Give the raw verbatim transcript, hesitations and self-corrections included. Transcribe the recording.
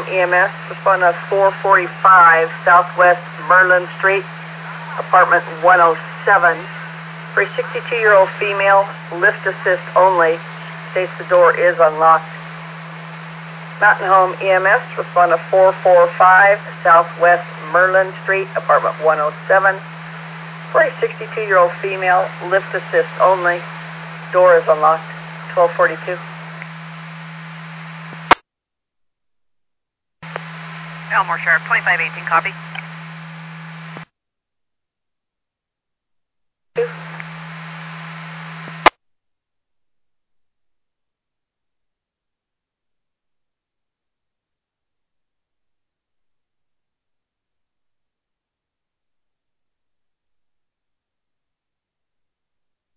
E M S, respond to four forty-five Southwest Merlin Street, apartment one oh seven. For a sixty-two-year-old female, lift assist only, states the door is unlocked. Mountain Home E M S, respond to four forty-five Southwest Merlin Street, apartment one oh seven. For a sixty-two-year-old female, lift assist only, door is unlocked. twelve forty-two. Elmore Sheriff, twenty-five eighteen, copy. Two.